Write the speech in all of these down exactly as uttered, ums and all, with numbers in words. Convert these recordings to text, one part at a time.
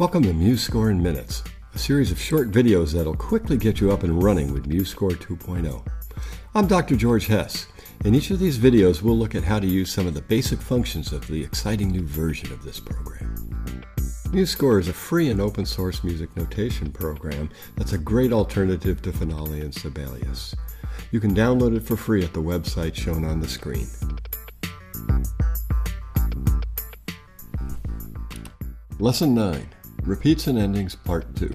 Welcome to MuseScore in Minutes, a series of short videos that'll quickly get you up and running with MuseScore two point oh. I'm Doctor George Hess. In each of these videos, we'll look at how to use some of the basic functions of the exciting new version of this program. MuseScore is a free and open source music notation program that's a great alternative to Finale and Sibelius. You can download it for free at the website shown on the screen. Lesson nine, Repeats and Endings, Part two.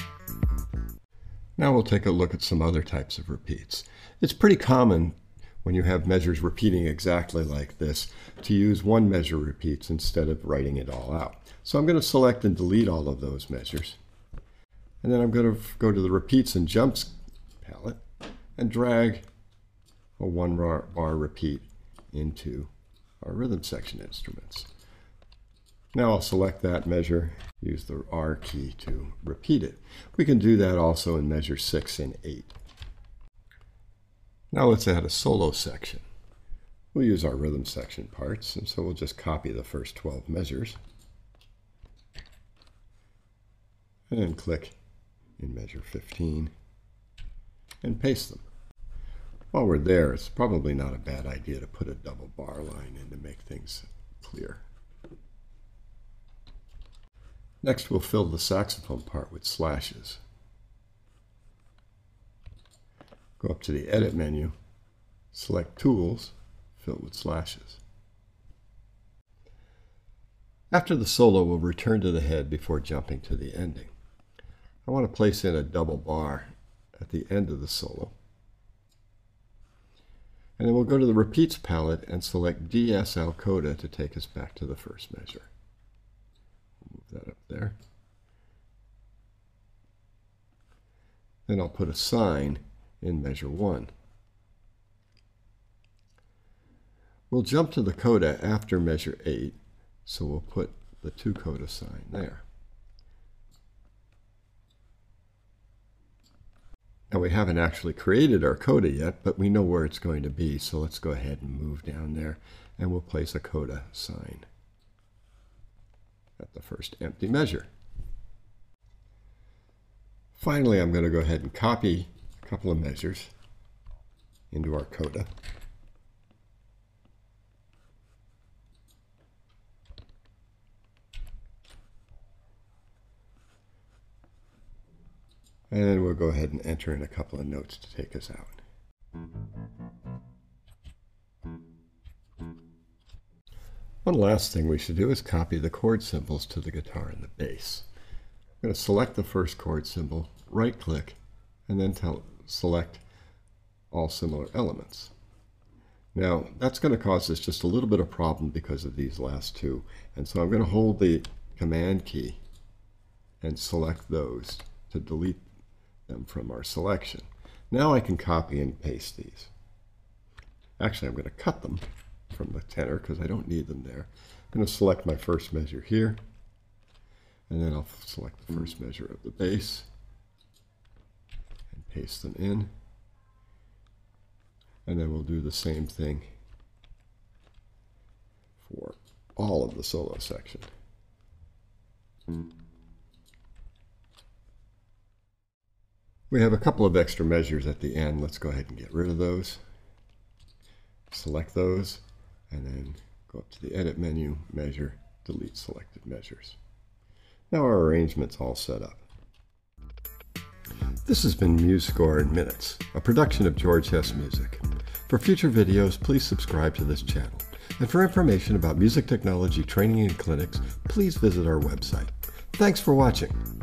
Now we'll take a look at some other types of repeats. It's pretty common when you have measures repeating exactly like this to use one measure repeats instead of writing it all out. So I'm going to select and delete all of those measures. And then I'm going to go to the Repeats and Jumps palette and drag a one bar, bar repeat into our rhythm section instruments. Now I'll select that measure, use the R key to repeat it. We can do that also in measure six and eight. Now let's add a solo section. We'll use our rhythm section parts, and so we'll just copy the first twelve measures. And then click in measure fifteen and paste them. While we're there, it's probably not a bad idea to put a double bar line in to make things clear. Next, we'll fill the saxophone part with slashes. Go up to the Edit menu, select Tools, Fill with Slashes. After the solo, we'll return to the head before jumping to the ending. I want to place in a double bar at the end of the solo. And then we'll go to the Repeats palette and select D S L Coda to take us back to the first measure. Move that up there. Then I'll put a sign in measure one. We'll jump to the coda after measure eight, so we'll put the two coda sign there. Now we haven't actually created our coda yet, but we know where it's going to be, so let's go ahead and move down there and we'll place a coda sign at the first empty measure. Finally, I'm going to go ahead and copy a couple of measures into our coda. And then we'll go ahead and enter in a couple of notes to take us out. One last thing we should do is copy the chord symbols to the guitar and the bass. I'm going to select the first chord symbol, right-click, and then tell, select all similar elements. Now, that's going to cause us just a little bit of problem because of these last two. And so I'm going to hold the Command key and select those to delete them from our selection. Now I can copy and paste these. Actually, I'm going to cut them from the tenor because I don't need them there. I'm going to select my first measure here, and then I'll select the first measure of the bass and paste them in. And then we'll do the same thing for all of the solo section. We have a couple of extra measures at the end. Let's go ahead and get rid of those. Select those, and then go up to the Edit menu, Measure, Delete Selected Measures. Now our arrangement's all set up. This has been MuseScore in Minutes, a production of George Hess Music. For future videos, please subscribe to this channel. And for information about music technology training and clinics, please visit our website. Thanks for watching.